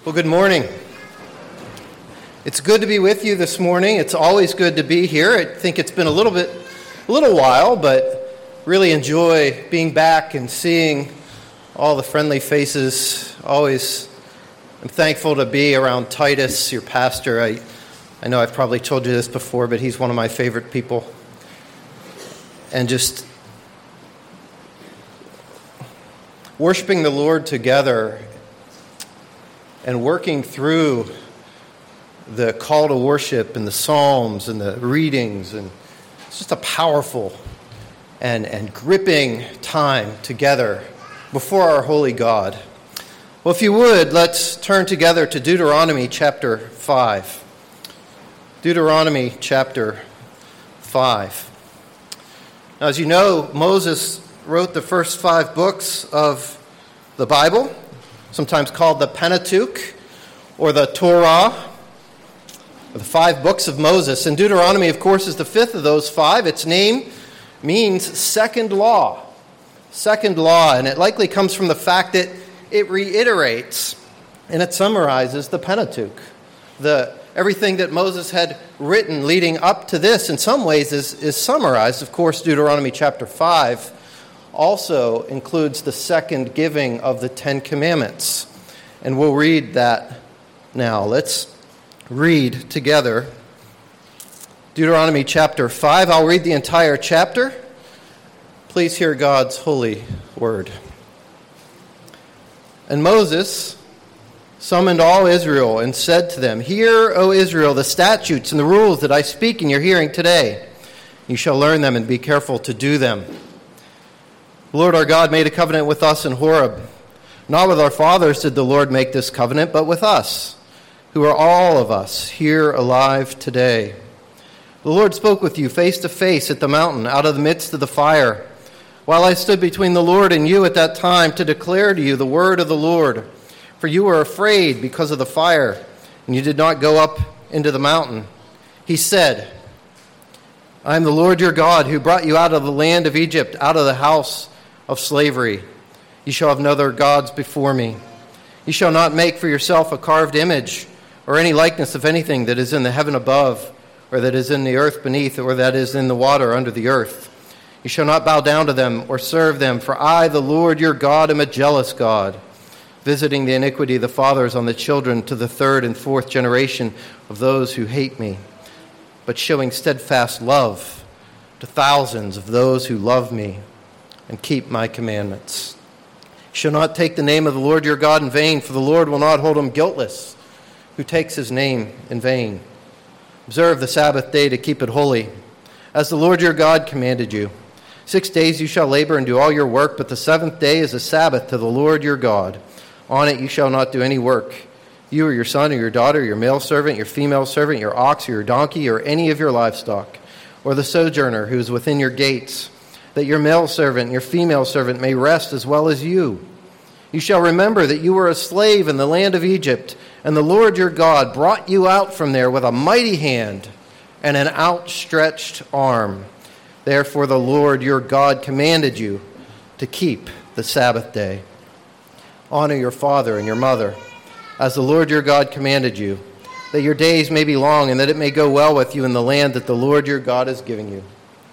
Well, good morning. It's good to be with you this morning. It's always good to be here. I think it's been a little while, but really enjoy being back and seeing all the friendly faces. Always I'm thankful to be around Titus, your pastor. I know I've probably told you this before, but he's one of my favorite people. And just worshiping the Lord together and working through the call to worship and the psalms and the readings, and it's just a powerful and gripping time together before our holy God. Well, if you would, let's turn together to Deuteronomy chapter 5. Deuteronomy chapter 5. Now, as you know, Moses wrote the first 5 books of the Bible, sometimes called the Pentateuch or the Torah, the 5 books of Moses. And Deuteronomy, of course, is the 5th of those 5. Its name means second law, and it likely comes from the fact that it reiterates and it summarizes the Pentateuch. Everything that Moses had written leading up to this in some ways is summarized. Of course, Deuteronomy chapter 5 also includes the second giving of the 10 Commandments. And we'll read that now. Let's read together Deuteronomy chapter 5. I'll read the entire chapter. Please hear God's holy word. And Moses summoned all Israel and said to them, "Hear, O Israel, the statutes and the rules that I speak in your hearing today. You shall learn them and be careful to do them. The Lord our God made a covenant with us in Horeb. Not with our fathers did the Lord make this covenant, but with us, who are all of us here alive today. The Lord spoke with you face to face at the mountain, out of the midst of the fire, while I stood between the Lord and you at that time to declare to you the word of the Lord. For you were afraid because of the fire, and you did not go up into the mountain. He said, I am the Lord your God, who brought you out of the land of Egypt, out of the house of slavery. You shall have no other gods before me. You shall not make for yourself a carved image, or any likeness of anything that is in the heaven above, or that is in the earth beneath, or that is in the water under the earth. You shall not bow down to them or serve them, for I, the Lord your God, am a jealous God, visiting the iniquity of the fathers on the children to the 3rd and 4th generation of those who hate me, but showing steadfast love to thousands of those who love me and keep my commandments. You shall not take the name of the Lord your God in vain, for the Lord will not hold him guiltless who takes his name in vain. Observe the Sabbath day to keep it holy, as the Lord your God commanded you. 6 days you shall labor and do all your work, but the 7th day is a Sabbath to the Lord your God. On it you shall not do any work, you or your son or your daughter, your male servant, your female servant, your ox or your donkey, or any of your livestock, or the sojourner who is within your gates, that your male servant and your female servant may rest as well as you. You shall remember that you were a slave in the land of Egypt, and the Lord your God brought you out from there with a mighty hand and an outstretched arm. Therefore the Lord your God commanded you to keep the Sabbath day. Honor your father and your mother, as the Lord your God commanded you, that your days may be long and that it may go well with you in the land that the Lord your God is giving you.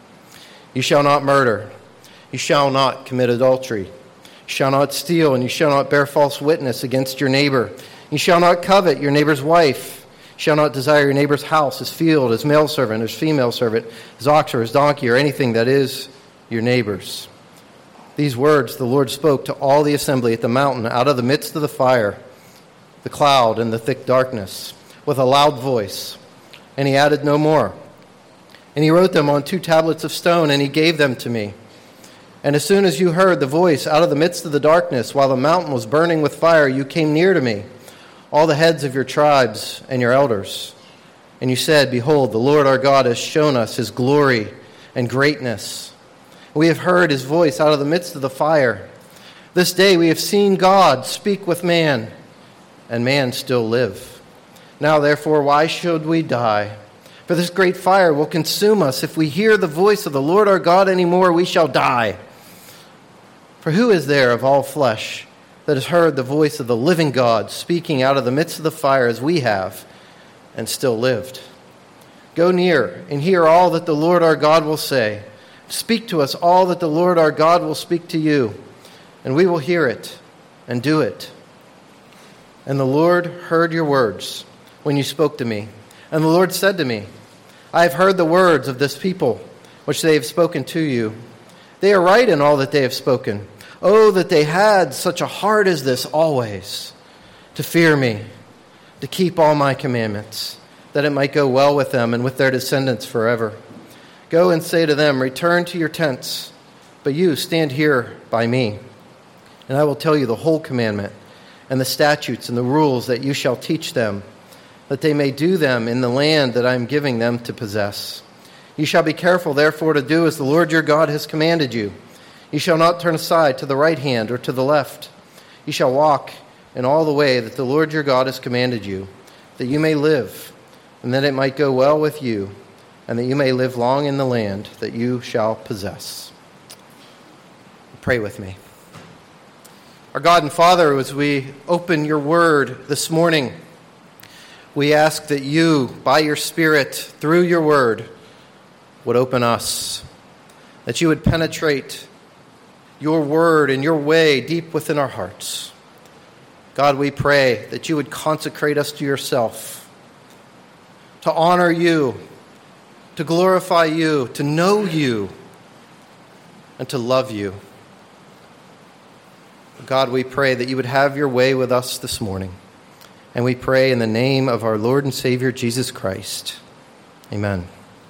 You shall not murder. You shall not commit adultery. You shall not steal, and you shall not bear false witness against your neighbor. You shall not covet your neighbor's wife. You shall not desire your neighbor's house, his field, his male servant, his female servant, his ox or his donkey, or anything that is your neighbor's. These words the Lord spoke to all the assembly at the mountain out of the midst of the fire, the cloud, and the thick darkness, with a loud voice. And he added no more. And he wrote them on 2 tablets of stone, and he gave them to me. And as soon as you heard the voice out of the midst of the darkness, while the mountain was burning with fire, you came near to me, all the heads of your tribes and your elders. And you said, Behold, the Lord our God has shown us his glory and greatness. We have heard his voice out of the midst of the fire. This day we have seen God speak with man, and man still live. Now therefore, why should we die? For this great fire will consume us. If we hear the voice of the Lord our God any more, we shall die. For who is there of all flesh that has heard the voice of the living God speaking out of the midst of the fire as we have and still lived. Go near and hear all that the Lord our God will say. Speak to us all that the Lord our God will speak to you, and we will hear it and do it. And the Lord heard your words when you spoke to me. And the Lord said to me, I have heard the words of this people, which they have spoken to you. They are right in all that they have spoken. Oh, that they had such a heart as this always, to fear me, to keep all my commandments, that it might go well with them and with their descendants forever. Go and say to them, return to your tents, but you stand here by me. And I will tell you the whole commandment and the statutes and the rules that you shall teach them, that they may do them in the land that I am giving them to possess. You shall be careful, therefore, to do as the Lord your God has commanded you. You shall not turn aside to the right hand or to the left. You shall walk in all the way that the Lord your God has commanded you, that you may live, and that it might go well with you, and that you may live long in the land that you shall possess. Pray with me. Our God and Father, as we open your word this morning, we ask that you, by your Spirit, through your word, would open us, that you would penetrate your word and your way deep within our hearts. God, we pray that you would consecrate us to yourself, to honor you, to glorify you, to know you, and to love you. God, we pray that you would have your way with us this morning. And we pray in the name of our Lord and Savior, Jesus Christ. Amen.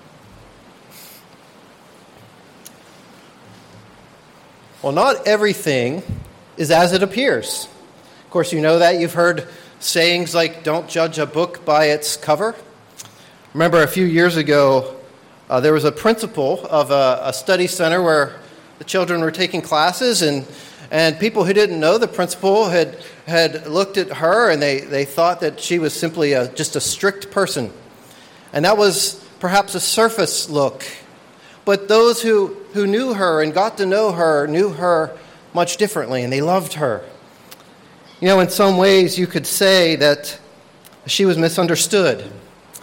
Well, not everything is as it appears. Of course, you know that. You've heard sayings like, don't judge a book by its cover. Remember a few years ago, there was a principal of a study center where the children were taking classes, and people who didn't know the principal had looked at her, and they thought that she was simply just a strict person. And that was perhaps a surface look. But those who knew her and got to know her knew her much differently, and they loved her. You know, in some ways you could say that she was misunderstood.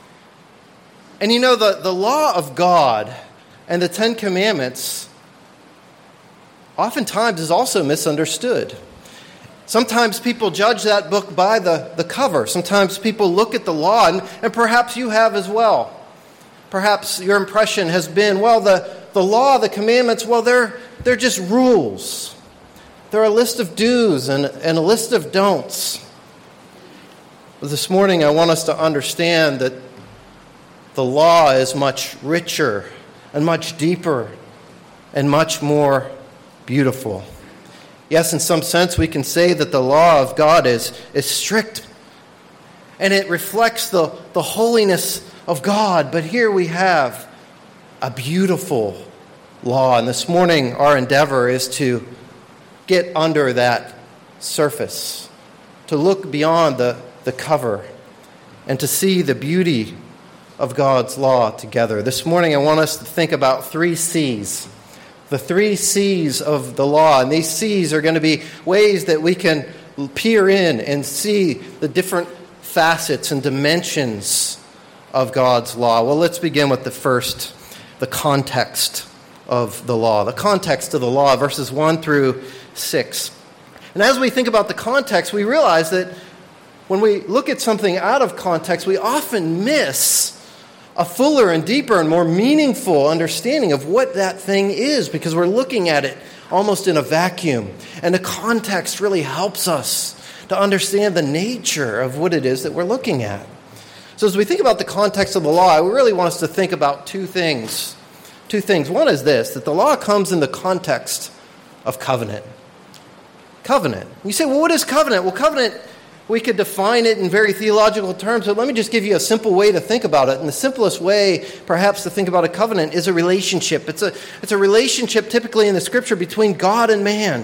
And you know, the law of God and the Ten Commandments oftentimes is also misunderstood. Sometimes people judge that book by the cover. Sometimes people look at the law, and perhaps you have as well. Perhaps your impression has been, well, the law, the commandments, well, they're just rules. They're a list of do's and a list of don'ts. But this morning I want us to understand that the law is much richer and much deeper and much more beautiful. Yes, in some sense we can say that the law of God is strict, and it reflects the holiness of God. But here we have a beautiful law. And this morning our endeavor is to get under that surface, to look beyond the cover, and to see the beauty of God's law together. This morning I want us to think about 3 C's. The 3 C's of the law. And these C's are going to be ways that we can peer in and see the different facets and dimensions of God's law. Well, let's begin with the first, the context of the law. The context of the law, verses 1 through 6. And as we think about the context, we realize that when we look at something out of context, we often miss a fuller and deeper and more meaningful understanding of what that thing is, because we're looking at it almost in a vacuum. And the context really helps us to understand the nature of what it is that we're looking at. So as we think about the context of the law, I really want us to think about 2 things. 2 things. One is this, that the law comes in the context of covenant. Covenant. You say, well, what is covenant? Well, covenant, we could define it in very theological terms, but let me just give you a simple way to think about it. And the simplest way, perhaps, to think about a covenant is a relationship. It's a relationship typically in the Scripture between God and man.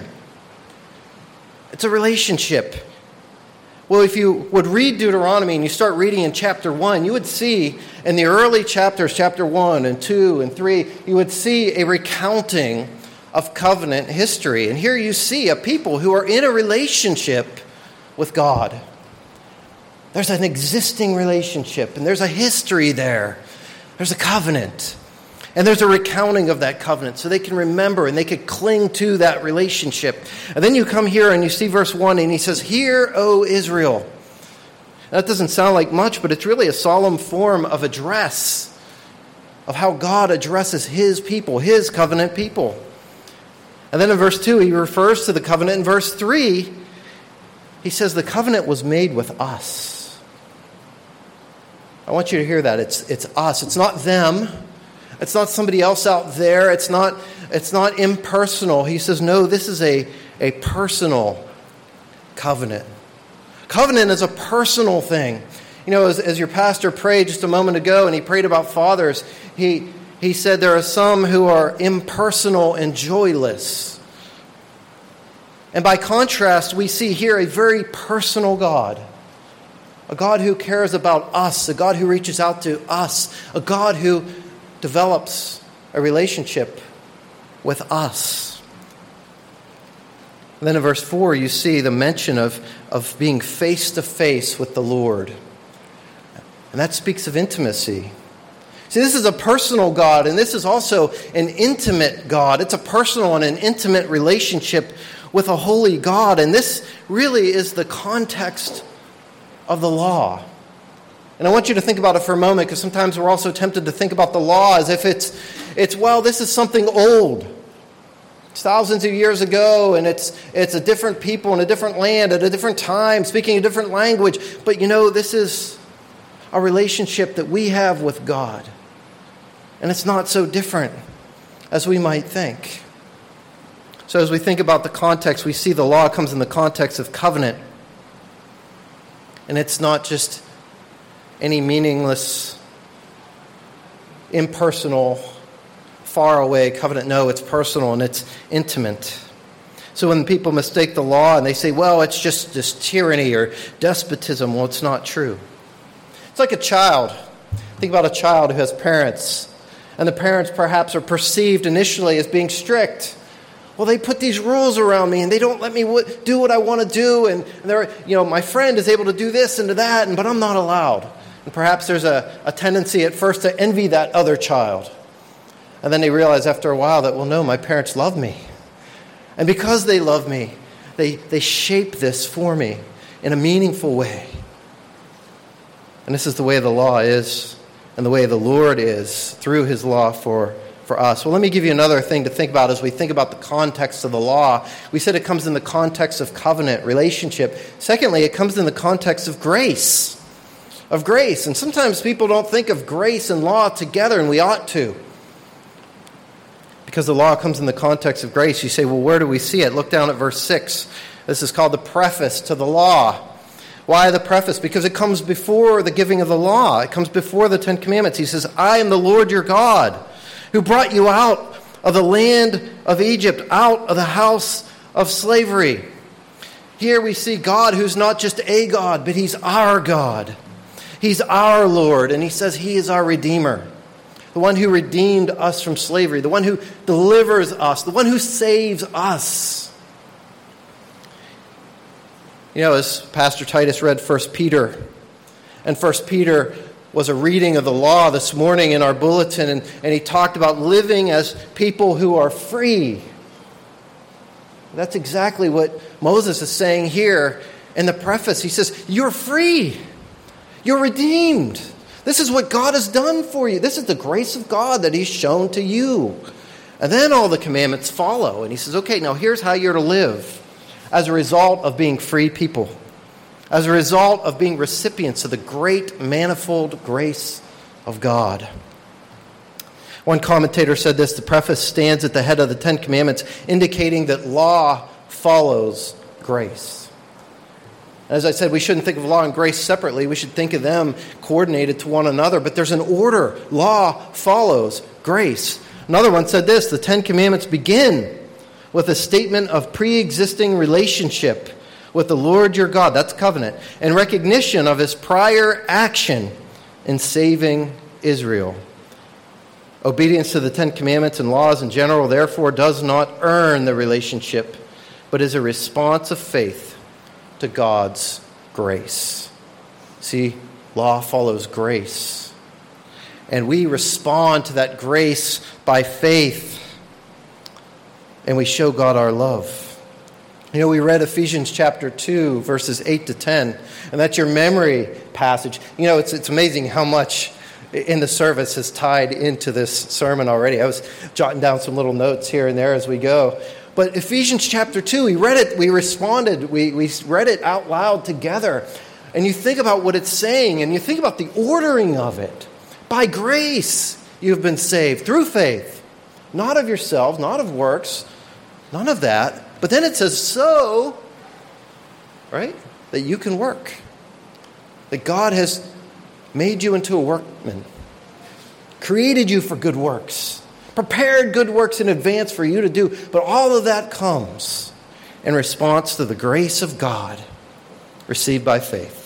It's a relationship. Well, if you would read Deuteronomy and you start reading in chapter 1, you would see in the early chapters, chapter 1 and 2 and 3, you would see a recounting of covenant history. And here you see a people who are in a relationship with God. There's an existing relationship, and there's a history there. There's a covenant. And there's a recounting of that covenant so they can remember and they can cling to that relationship. And then you come here and you see verse 1 and he says, "Hear, O Israel." That doesn't sound like much, but it's really a solemn form of address, of how God addresses his people, his covenant people. And then in verse 2, he refers to the covenant. In verse 3, he says the covenant was made with us. I want you to hear that. It's us. It's not them. It's not somebody else out there. It's not impersonal. He says, no, this is a personal covenant. Covenant is a personal thing. You know, as your pastor prayed just a moment ago, and he prayed about fathers, he said there are some who are impersonal and joyless. And by contrast, we see here a very personal God. A God who cares about us, a God who reaches out to us, a God who develops a relationship with us. And then in verse 4, you see the mention of being face to face with the Lord. And that speaks of intimacy. See, this is a personal God, and this is also an intimate God. It's a personal and an intimate relationship with a holy God. And this really is the context of the law. And I want you to think about it for a moment, because sometimes we're also tempted to think about the law as if it's this is something old. It's thousands of years ago, and it's a different people in a different land at a different time, speaking a different language. But this is a relationship that we have with God. And it's not so different as we might think. So as we think about the context, we see the law comes in the context of covenant. And it's not just any meaningless, impersonal, far-away covenant. No, it's personal and it's intimate. So when people mistake the law and they say, well, it's just tyranny or despotism, well, it's not true. It's like a child. Think about a child who has parents, and the parents perhaps are perceived initially as being strict. Well, they put these rules around me, and they don't let me do what I want to do, and my friend is able to do this and do that, but I'm not allowed. And perhaps there's a tendency at first to envy that other child. And then they realize after a while that, well, no, my parents love me. And because they love me, they shape this for me in a meaningful way. And this is the way the law is, and the way the Lord is through his law for us. Well, let me give you another thing to think about as we think about the context of the law. We said it comes in the context of covenant, relationship. Secondly, it comes in the context of grace. And sometimes people don't think of grace and law together, and we ought to. Because the law comes in the context of grace. You say, well, where do we see it? Look down at verse 6. This is called the preface to the law. Why the preface? Because it comes before the giving of the law. It comes before the Ten Commandments. He says, I am the Lord your God, who brought you out of the land of Egypt, out of the house of slavery. Here we see God who's not just a God, but he's our God. He's our Lord, and he says he is our Redeemer. The one who redeemed us from slavery, the one who delivers us, the one who saves us. As Pastor Titus read 1 Peter, and 1 Peter was a reading of the law this morning in our bulletin, and he talked about living as people who are free. That's exactly what Moses is saying here in the preface. He says, you're free. You're redeemed. This is what God has done for you. This is the grace of God that he's shown to you. And then all the commandments follow. And he says, okay, now here's how you're to live as a result of being free people, as a result of being recipients of the great manifold grace of God. One commentator said this: the preface stands at the head of the Ten Commandments, indicating that law follows grace. As I said, we shouldn't think of law and grace separately. We should think of them coordinated to one another. But there's an order. Law follows grace. Another one said this: the Ten Commandments begin with a statement of pre-existing relationship with the Lord your God, that's covenant, and recognition of his prior action in saving Israel. Obedience to the Ten Commandments and laws in general, therefore, does not earn the relationship, but is a response of faith to God's grace. See, law follows grace. And we respond to that grace by faith. And we show God our love. You know, we read Ephesians chapter 2, verses 8 to 10. And that's your memory passage. You know, it's amazing how much in the service is tied into this sermon already. I was jotting down some little notes here and there as we go. But Ephesians chapter 2, we read it, we responded, we read it out loud together. And you think about what it's saying, and you think about the ordering of it. By grace you have been saved through faith, not of yourselves, not of works, none of that. But then it says so, right, that you can work. That God has made you into a workman, created you for good works, prepared good works in advance for you to do. But all of that comes in response to the grace of God received by faith.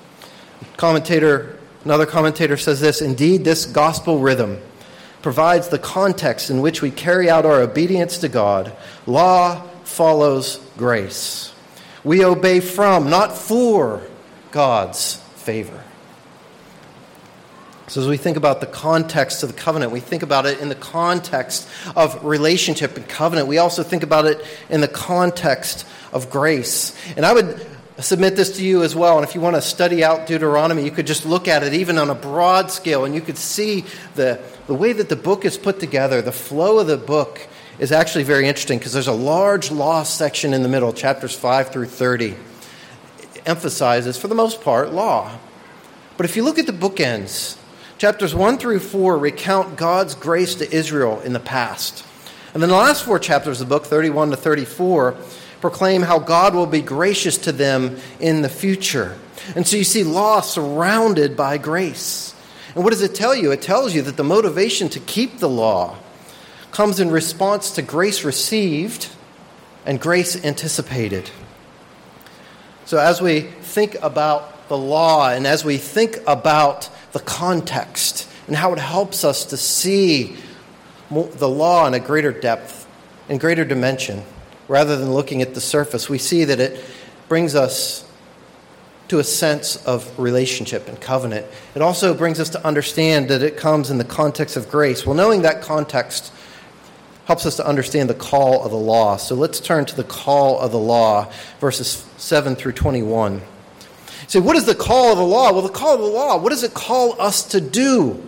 Another commentator says this: indeed, this gospel rhythm provides the context in which we carry out our obedience to God. Law follows grace. We obey from, not for, God's favor. So as we think about the context of the covenant, we think about it in the context of relationship and covenant. We also think about it in the context of grace. And I would submit this to you as well. And if you want to study out Deuteronomy, you could just look at it even on a broad scale, and you could see the way that the book is put together. The flow of the book is actually very interesting because there's a large law section in the middle, chapters 5 through 30. It emphasizes, for the most part, law. But if you look at the bookends, chapters 1 through 4 recount God's grace to Israel in the past. And then the last 4 chapters of the book, 31 to 34, proclaim how God will be gracious to them in the future. And so you see law surrounded by grace. And what does it tell you? It tells you that the motivation to keep the law comes in response to grace received and grace anticipated. So as we think about the law and as we think about the context and how it helps us to see the law in a greater depth and greater dimension, rather than looking at the surface, we see that it brings us to a sense of relationship and covenant. It also brings us to understand that it comes in the context of grace. Well, knowing that context helps us to understand the call of the law. So let's turn to the call of the law, verses 7 through 21. So what is the call of the law? Well, the call of the law, what does it call us to do?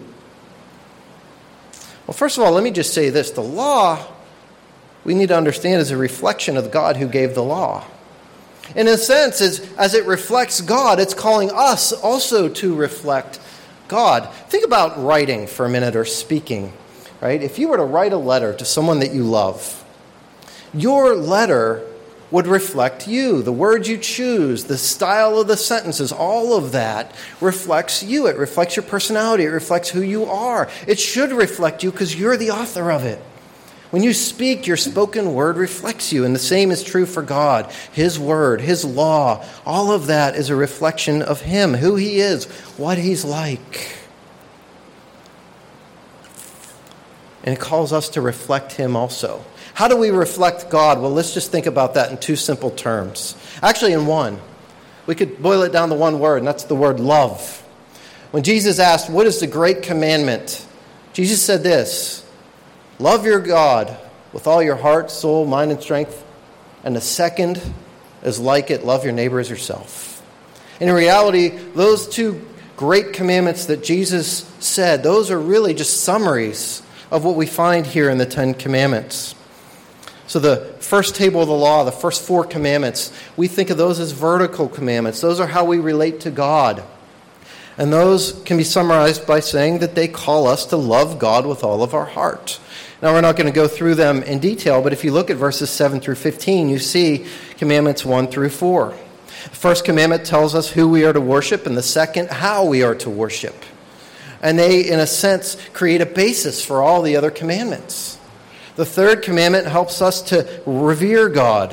Well, first of all, let me just say this. The law, we need to understand, is a reflection of God who gave the law. In a sense, as it reflects God, it's calling us also to reflect God. Think about writing for a minute, or speaking, right? If you were to write a letter to someone that you love, your letter would reflect you. The words you choose, the style of the sentences, all of that reflects you. It reflects your personality. It reflects who you are. It should reflect you because you're the author of it. When you speak, your spoken word reflects you, and the same is true for God. His word, His law, all of that is a reflection of Him, who He is, what He's like. And it calls us to reflect Him also. How do we reflect God? Well, let's just think about that in 2 simple terms. Actually, in one. We could boil it down to one word, and that's the word love. When Jesus asked, what is the great commandment? Jesus said this: love your God with all your heart, soul, mind, and strength. And the second is like it: love your neighbor as yourself. In reality, those 2 great commandments that Jesus said, those are really just summaries of what we find here in the 10 Commandments. So the first table of the law, the first 4 commandments, we think of those as vertical commandments. Those are how we relate to God. And those can be summarized by saying that they call us to love God with all of our heart. Now, we're not going to go through them in detail, but if you look at verses 7 through 15, you see commandments 1 through 4. The first commandment tells us who we are to worship, and the second, how we are to worship. And they, in a sense, create a basis for all the other commandments. The third commandment helps us to revere God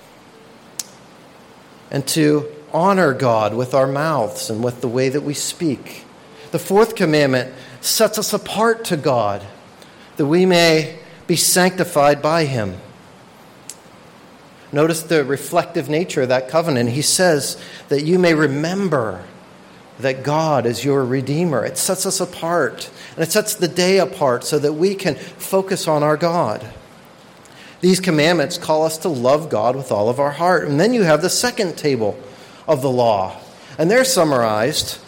and to honor God with our mouths and with the way that we speak. The fourth commandment sets us apart to God that we may be sanctified by him. Notice the reflective nature of that covenant. He says that you may remember that God is your Redeemer. It sets us apart, and it sets the day apart so that we can focus on our God. These commandments call us to love God with all of our heart. And then you have the second table of the law, and they're summarized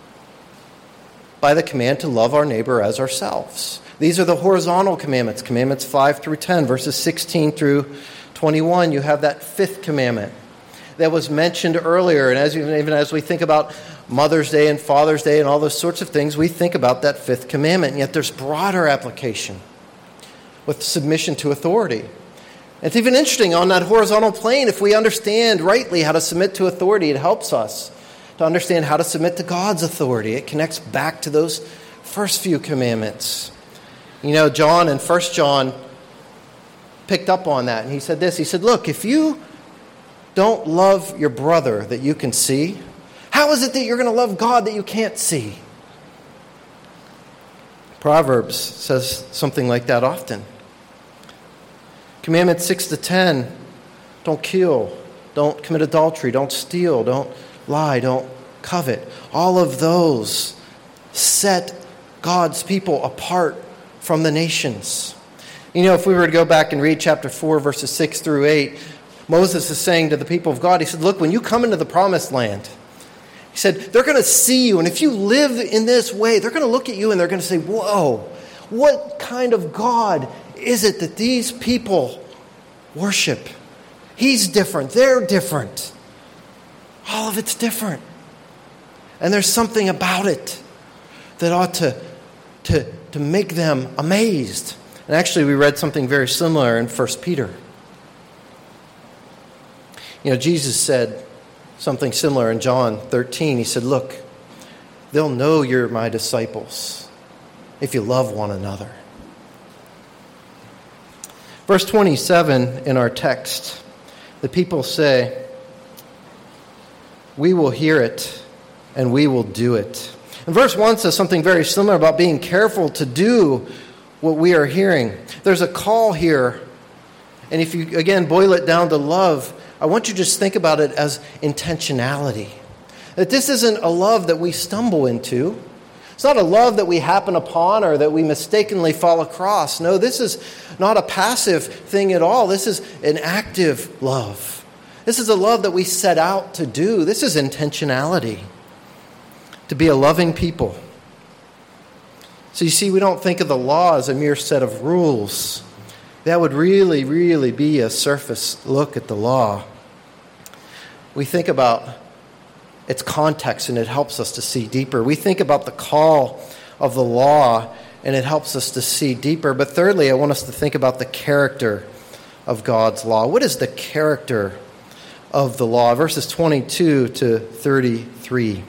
by the command to love our neighbor as ourselves. These are the horizontal commandments, commandments 5 through 10, verses 16 through 21. You have that fifth commandment that was mentioned earlier. And even as we think about Mother's Day and Father's Day and all those sorts of things, we think about that fifth commandment. And yet there's broader application with submission to authority. It's even interesting on that horizontal plane, if we understand rightly how to submit to authority, it helps us to understand how to submit to God's authority. It connects back to those first few commandments. You know, John in 1 John picked up on that, and he said this. He said, look, if you don't love your brother that you can see, how is it that you're going to love God that you can't see? Proverbs says something like that often. Commandments 6 to 10, don't kill, don't commit adultery, don't steal, don't lie, don't covet. All of those set God's people apart from the nations. You know, if we were to go back and read chapter 4, verses 6 through 8, Moses is saying to the people of God, he said, look, when you come into the promised land, he said, they're going to see you, and if you live in this way, they're going to look at you and they're going to say, whoa, what kind of God is it that these people worship? He's different, they're different. All of it's different. And there's something about it that ought to make them amazed. And actually, we read something very similar in 1 Peter. You know, Jesus said something similar in John 13. He said, look, they'll know you're my disciples if you love one another. Verse 27 in our text, the people say, we will hear it and we will do it. And verse 1 says something very similar about being careful to do what we are hearing. There's a call here, and if you, again, boil it down to love, I want you to just think about it as intentionality. That this isn't a love that we stumble into. It's not a love that we happen upon or that we mistakenly fall across. No, this is not a passive thing at all. This is an active love. This is a love that we set out to do. This is intentionality. To be a loving people. So you see, we don't think of the law as a mere set of rules. That would really, really be a surface look at the law. We think about its context, and it helps us to see deeper. We think about the call of the law, and it helps us to see deeper. But thirdly, I want us to think about the character of God's law. What is the character of the law? Verses 22 to 33.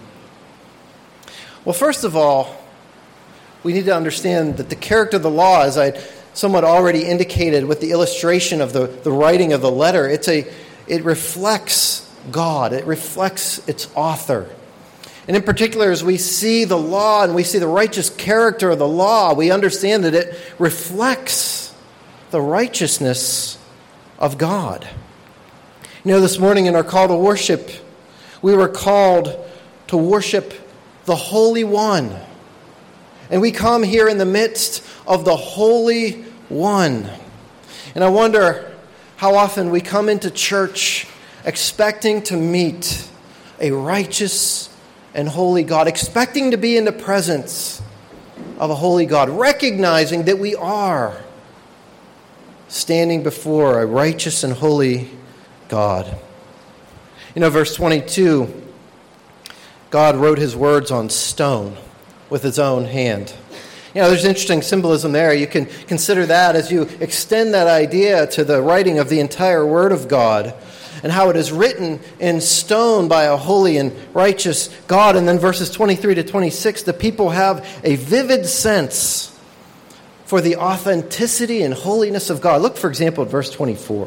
Well, first of all, we need to understand that the character of the law, as I somewhat already indicated with the illustration of the writing of the letter, it reflects God. It reflects its author. And in particular, as we see the law and we see the righteous character of the law, we understand that it reflects the righteousness of God. You know, this morning in our call to worship, we were called to worship the Holy One. And we come here in the midst of the Holy One. And I wonder how often we come into church expecting to meet a righteous and holy God, expecting to be in the presence of a holy God, recognizing that we are standing before a righteous and holy God. You know, verse 22, God wrote his words on stone with his own hand. You know, there's interesting symbolism there. You can consider that as you extend that idea to the writing of the entire Word of God and how it is written in stone by a holy and righteous God. And then verses 23 to 26, the people have a vivid sense for the authenticity and holiness of God. Look, for example, at verse 24.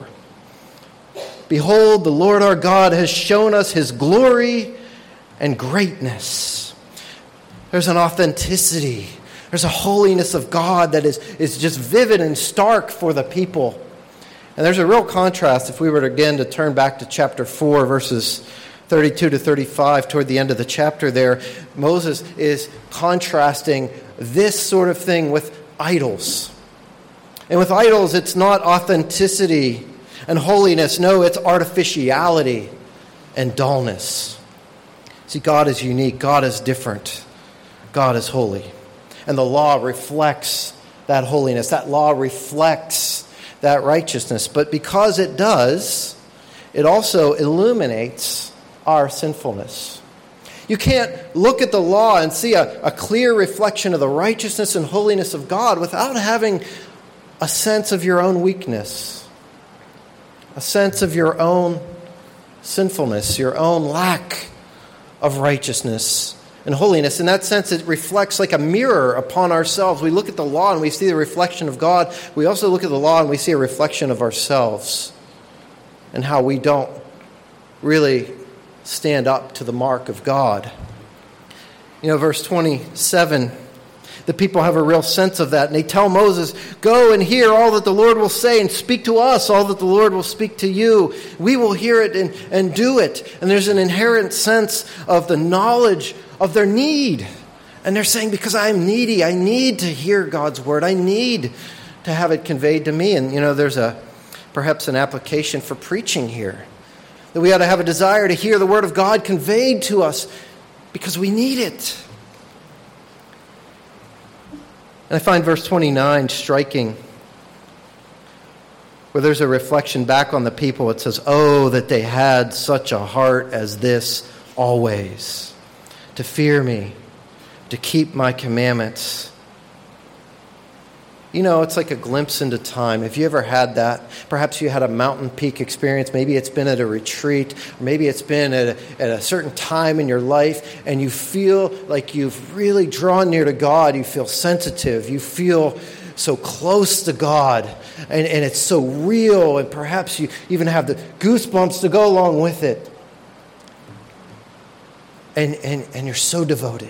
Behold, the Lord our God has shown us his glory and greatness. There's an authenticity. There's a holiness of God that is just vivid and stark for the people. And there's a real contrast if we were again to turn back to chapter 4, verses 32 to 35, toward the end of the chapter there. Moses is contrasting this sort of thing with idols. And with idols, it's not authenticity and holiness. No, it's artificiality and dullness. See, God is unique. God is different. God is holy. And the law reflects that holiness. That law reflects that righteousness. But because it does, it also illuminates our sinfulness. You can't look at the law and see a clear reflection of the righteousness and holiness of God without having a sense of your own weakness, a sense of your own sinfulness, your own lack of righteousness and holiness. In that sense, it reflects like a mirror upon ourselves. We look at the law and we see the reflection of God. We also look at the law and we see a reflection of ourselves and how we don't really stand up to the mark of God. You know, verse 27, the people have a real sense of that. And they tell Moses, go and hear all that the Lord will say and speak to us all that the Lord will speak to you. We will hear it and do it. And there's an inherent sense of the knowledge of their need. And they're saying, because I am needy, I need to hear God's word. I need to have it conveyed to me. And, you know, there's perhaps an application for preaching here. That we ought to have a desire to hear the word of God conveyed to us because we need it. And I find verse 29 striking, where there's a reflection back on the people. It says, oh, that they had such a heart as this always, to fear me, to keep my commandments. You know, it's like a glimpse into time. Have you ever had that? Perhaps you had a mountain peak experience. Maybe it's been at a retreat. Or maybe it's been at a certain time in your life, and you feel like you've really drawn near to God. You feel sensitive. You feel so close to God, and it's so real, and perhaps you even have the goosebumps to go along with it. And you're so devoted.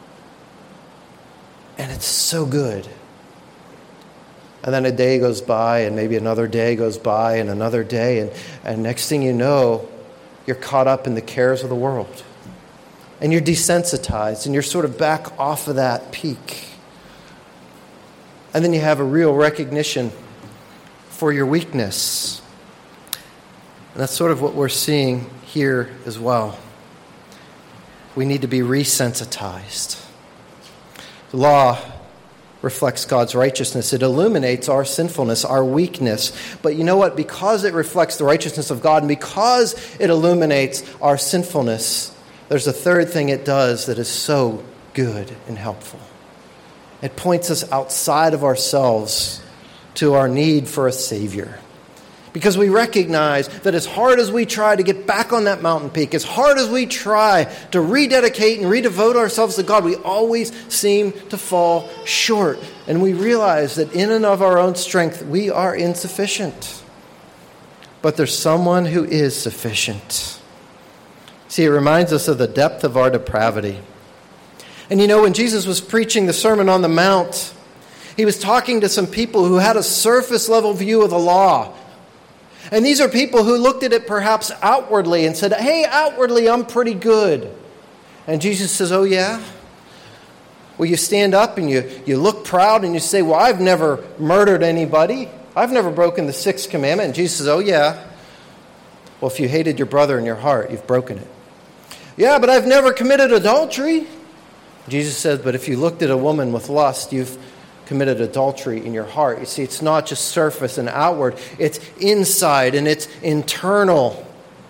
And it's so good. And then a day goes by, and maybe another day goes by, and another day, and next thing you know, you're caught up in the cares of the world. And you're desensitized, and you're sort of back off of that peak. And then you have a real recognition for your weakness. And that's sort of what we're seeing here as well. We need to be resensitized. The law reflects God's righteousness. It illuminates our sinfulness, our weakness. But you know what? Because it reflects the righteousness of God and because it illuminates our sinfulness, there's a third thing it does that is so good and helpful. It points us outside of ourselves to our need for a Savior. Because we recognize that as hard as we try to get back on that mountain peak, as hard as we try to rededicate and redevote ourselves to God, we always seem to fall short. And we realize that in and of our own strength, we are insufficient. But there's someone who is sufficient. See, it reminds us of the depth of our depravity. And you know, when Jesus was preaching the Sermon on the Mount, he was talking to some people who had a surface level view of the law. And these are people who looked at it perhaps outwardly and said, hey, outwardly I'm pretty good. And Jesus says, oh yeah? Well, you stand up and you look proud and you say, well, I've never murdered anybody. I've never broken the sixth commandment. And Jesus says, oh yeah? Well, if you hated your brother in your heart, you've broken it. Yeah, but I've never committed adultery. Jesus says, but if you looked at a woman with lust, you've committed adultery in your heart. You see, it's not just surface and outward. It's inside and it's internal.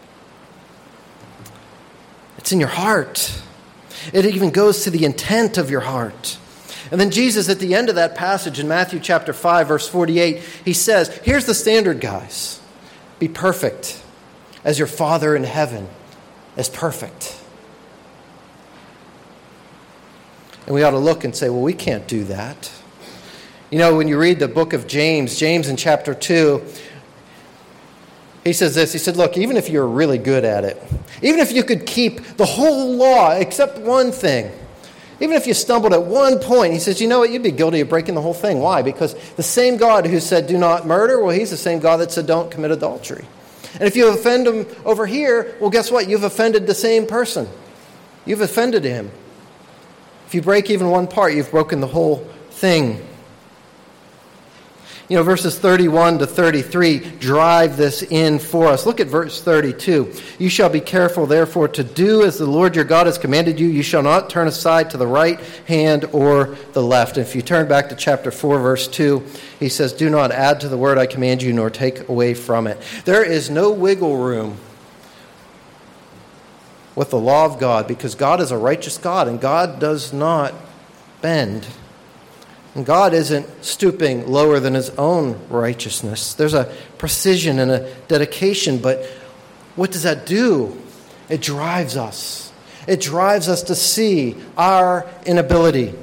It's in your heart. It even goes to the intent of your heart. And then Jesus, at the end of that passage in Matthew chapter 5, verse 48, he says, here's the standard, guys. Be perfect as your Father in heaven is perfect. And we ought to look and say, well, we can't do that. You know, when you read the book of James in chapter 2, he says this. He said, look, even if you're really good at it, even if you could keep the whole law except one thing, Even if you stumbled at one point, he says, you know what, you'd be guilty of breaking the whole thing. Why? Because the same God who said, do not murder, well, he's the same God that said, don't commit adultery. And if you offend him over here, well, guess what? You've offended the same person. You've offended him. If you break even one part, you've broken the whole thing. You know, verses 31 to 33 drive this in for us. Look at verse 32. You shall be careful, therefore, to do as the Lord your God has commanded you. You shall not turn aside to the right hand or the left. And if you turn back to chapter 4, verse 2, he says, do not add to the word I command you, nor take away from it. There is no wiggle room with the law of God, because God is a righteous God, and God does not bend. And God isn't stooping lower than his own righteousness. There's a precision and a dedication, but what does that do? It drives us. It drives us to see our inability.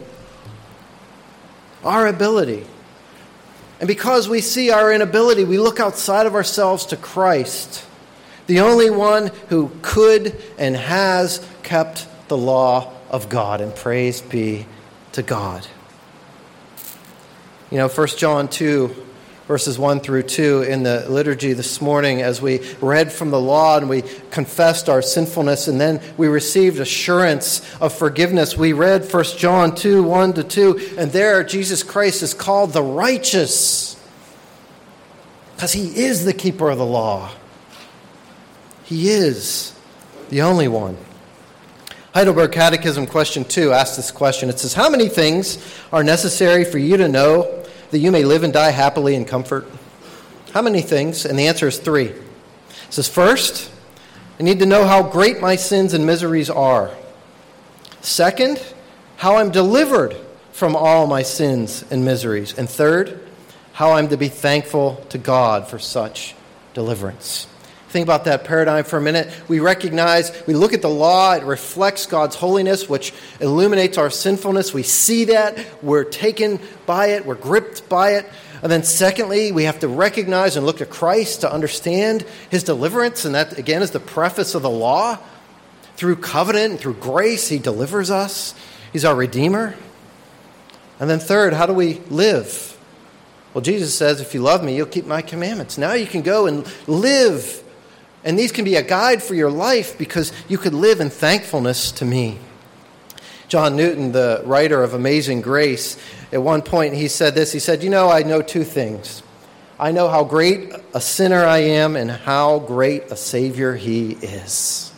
Our ability. And because we see our inability, we look outside of ourselves to Christ, the only one who could and has kept the law of God. And praise be to God. You know, 1 John 2, verses 1 through 2 in the liturgy this morning, as we read from the law and we confessed our sinfulness and then we received assurance of forgiveness, we read 1 John 2, 1 to 2, and there Jesus Christ is called the righteous because he is the keeper of the law. He is the only one. Heidelberg Catechism question 2 asks this question. It says, how many things are necessary for you to know that you may live and die happily in comfort? How many things? And the answer is 3. It says, first, I need to know how great my sins and miseries are. Second, how I'm delivered from all my sins and miseries. And third, how I'm to be thankful to God for such deliverance. Think about that paradigm for a minute. We recognize, we look at the law, it reflects God's holiness, which illuminates our sinfulness. We see that, we're taken by it, we're gripped by it. And then secondly, we have to recognize and look to Christ to understand his deliverance. And that, again, is the preface of the law. Through covenant and through grace, he delivers us. He's our Redeemer. And then third, how do we live? Well, Jesus says, if you love me, you'll keep my commandments. Now you can go and live. And these can be a guide for your life because you could live in thankfulness to me. John Newton, the writer of Amazing Grace, at one point he said this. He said, you know, I know 2 things. I know how great a sinner I am and how great a Savior he is.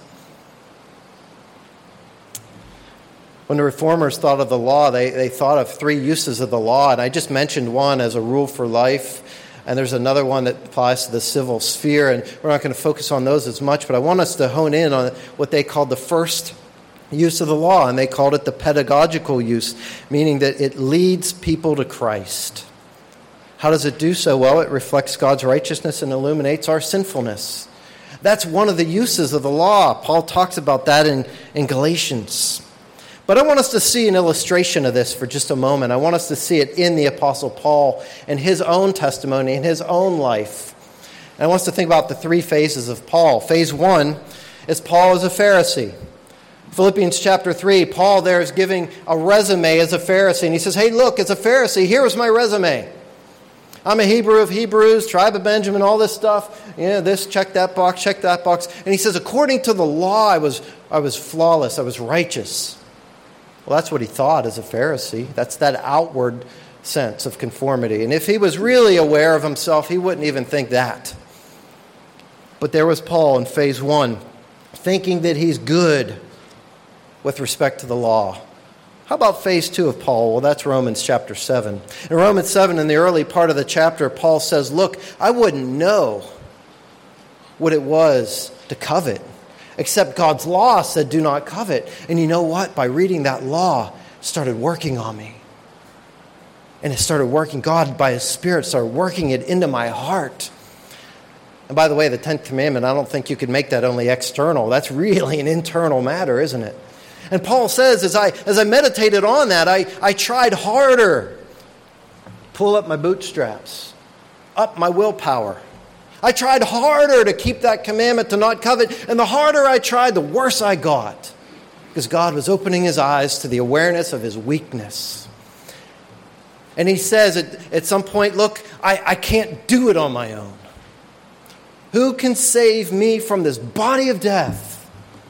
When the Reformers thought of the law, they thought of 3 uses of the law. And I just mentioned one as a rule for life. And there's another one that applies to the civil sphere, and we're not going to focus on those as much, but I want us to hone in on what they called the first use of the law, and they called it the pedagogical use, meaning that it leads people to Christ. How does it do so? Well, it reflects God's righteousness and illuminates our sinfulness. That's one of the uses of the law. Paul talks about that in Galatians. But I want us to see an illustration of this for just a moment. I want us to see it in the Apostle Paul and his own testimony and his own life. And I want us to think about the 3 phases of Paul. Phase 1 is Paul as a Pharisee. Philippians chapter 3, Paul there is giving a resume as a Pharisee. And he says, hey, look, as a Pharisee, here is my resume. I'm a Hebrew of Hebrews, tribe of Benjamin, all this stuff. Yeah, this, check that box, check that box. And he says, according to the law, I was flawless, I was righteous. Well, that's what he thought as a Pharisee. That's that outward sense of conformity. And if he was really aware of himself, he wouldn't even think that. But there was Paul in phase 1, thinking that he's good with respect to the law. How about phase 2 of Paul? Well, that's Romans chapter 7. In Romans 7, in the early part of the chapter, Paul says, look, I wouldn't know what it was to covet, except God's law said, do not covet. And you know what? By reading that law, it started working on me. And it started working. God, by his Spirit, started working it into my heart. And by the way, the 10th commandment, I don't think you could make that only external. That's really an internal matter, isn't it? And Paul says, as I meditated on that, I tried harder. Pull up my bootstraps. Up my willpower. I tried harder to keep that commandment to not covet, and the harder I tried, the worse I got. because God was opening his eyes to the awareness of his weakness. And he says at some point, look, I can't do it on my own. Who can save me from this body of death?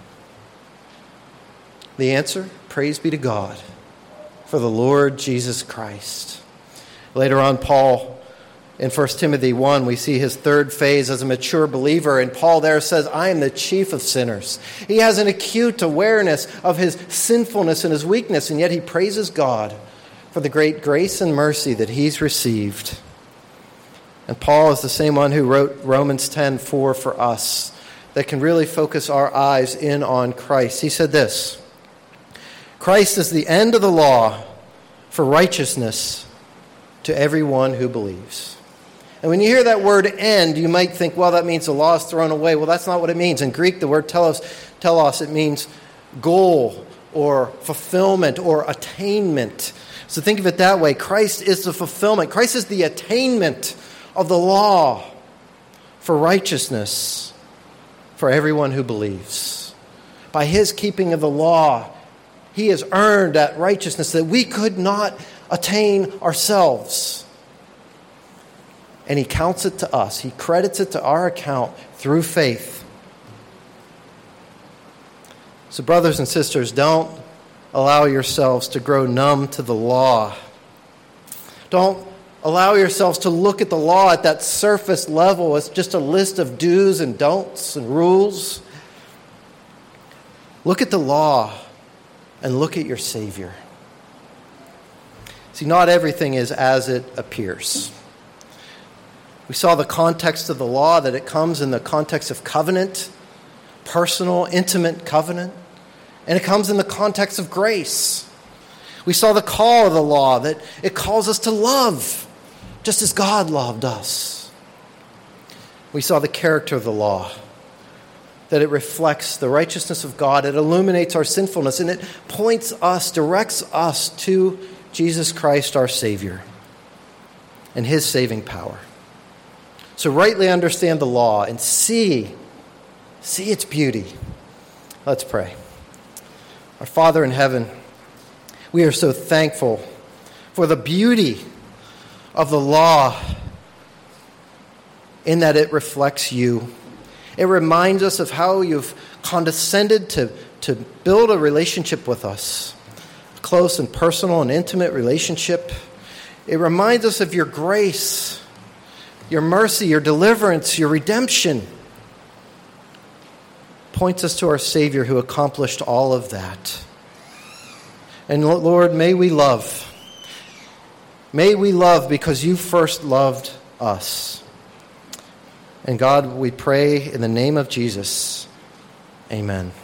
The answer, praise be to God for the Lord Jesus Christ. Later on, Paul, in 1 Timothy 1, we see his third phase as a mature believer. And Paul there says, I am the chief of sinners. He has an acute awareness of his sinfulness and his weakness, and yet he praises God for the great grace and mercy that he's received. And Paul is the same one who wrote Romans 10:4 for us, that can really focus our eyes in on Christ. He said this, Christ is the end of the law for righteousness to everyone who believes. And when you hear that word end, you might think, well, that means the law is thrown away. Well, that's not what it means. In Greek, the word telos, it means goal or fulfillment or attainment. So think of it that way. Christ is the fulfillment. Christ is the attainment of the law for righteousness for everyone who believes. By his keeping of the law, he has earned that righteousness that we could not attain ourselves. And he counts it to us. He credits it to our account through faith. So brothers and sisters, don't allow yourselves to grow numb to the law. Don't allow yourselves to look at the law at that surface level as just a list of do's and don'ts and rules. Look at the law and look at your Savior. See, not everything is as it appears. We saw the context of the law, that it comes in the context of covenant, personal, intimate covenant, and it comes in the context of grace. We saw the call of the law, that it calls us to love, just as God loved us. We saw the character of the law, that it reflects the righteousness of God, it illuminates our sinfulness, and it directs us to Jesus Christ, our Savior, and his saving power. So rightly understand the law and see its beauty. Let's pray. Our Father in heaven, we are so thankful for the beauty of the law in that it reflects you. It reminds us of how you've condescended to build a relationship with us, a close and personal and intimate relationship. It reminds us of your grace, your mercy, your deliverance, your redemption. Points us to our Savior who accomplished all of that. And Lord, may we love. May we love because you first loved us. And God, we pray in the name of Jesus. Amen.